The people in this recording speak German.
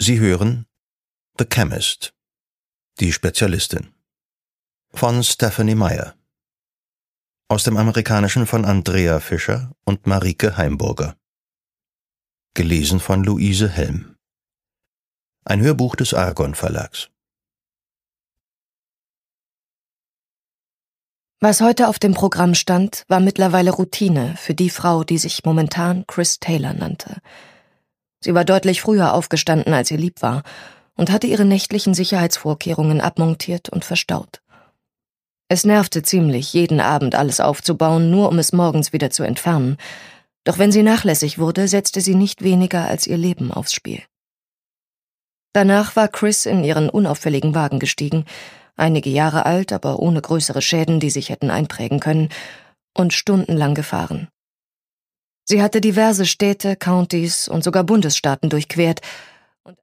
Sie hören The Chemist, die Spezialistin, von Stephanie Meyer, aus dem Amerikanischen von Andrea Fischer und Marike Heimburger, gelesen von Luise Helm. Ein Hörbuch des Argon Verlags. Was heute auf dem Programm stand, war mittlerweile Routine für die Frau, die sich momentan Chris Taylor nannte. Sie war deutlich früher aufgestanden, als ihr lieb war, und hatte ihre nächtlichen Sicherheitsvorkehrungen abmontiert und verstaut. Es nervte ziemlich, jeden Abend alles aufzubauen, nur um es morgens wieder zu entfernen. Doch wenn sie nachlässig wurde, setzte sie nicht weniger als ihr Leben aufs Spiel. Danach war Chris in ihren unauffälligen Wagen gestiegen, einige Jahre alt, aber ohne größere Schäden, die sich hätten einprägen können, und stundenlang gefahren. Sie hatte diverse Städte, Countys und sogar Bundesstaaten durchquert,